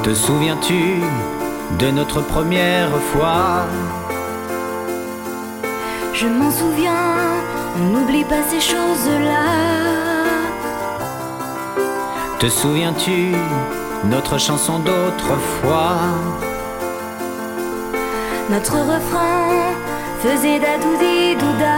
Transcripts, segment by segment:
Te souviens-tu de notre première fois? Je m'en souviens, on n'oublie pas ces choses-là. Te souviens-tu notre chanson d'autrefois? Notre refrain faisait dadoudi douda.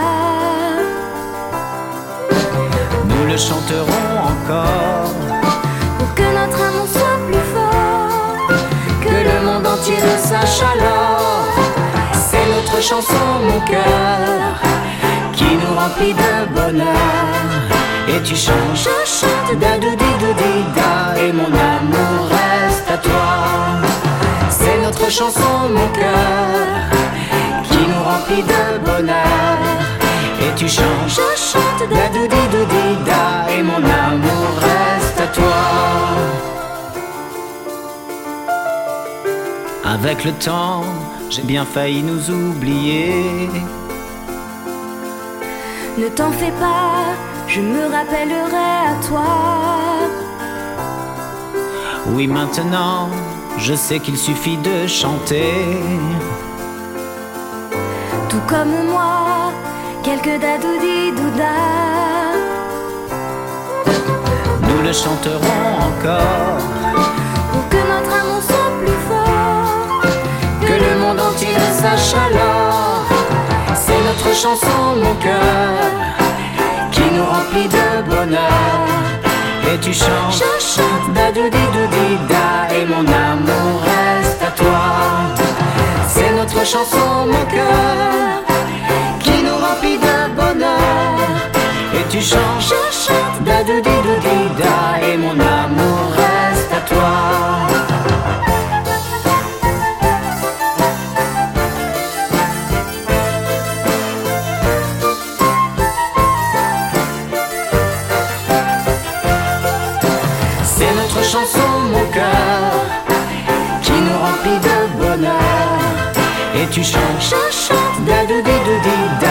Nous le chanterons encore Pour que notre amour soit plus fort, que le monde entier le sache alors. C'est notre chanson, mon cœur, qui nous remplit de bonheur. Et tu chantes, je chante, dadoudi doudi da, et mon amour reste à toi. C'est notre chanson, mon cœur, qui nous remplit de bonheur. Et tu chantes, je chante, dadoudi doudi da, et mon amour reste à toi. Avec le temps, j'ai bien failli nous oublier. ne t'en fais pas, je me rappellerai à toi. Oui, maintenant, je sais qu'il suffit de chanter. Tout comme moi, quelques dadoudi douda. Nous le chanterons encore Pour que notre amour soit plus fort, que le monde entier le sache alors. C'est notre chanson, mon cœur, qui nous remplit de bonheur. Et tu chantes, je chante, dadoudi doudi da, et mon amour reste à toi. C'est notre chanson, mon cœur, qui nous remplit de bonheur. Et tu chantes, je chante, dadoudi doudi da, et mon amour reste à toi. C'est notre chanson, mon cœur, qui nous remplit de bonheur. Et tu chantes, je chante, dadoudi doudi da.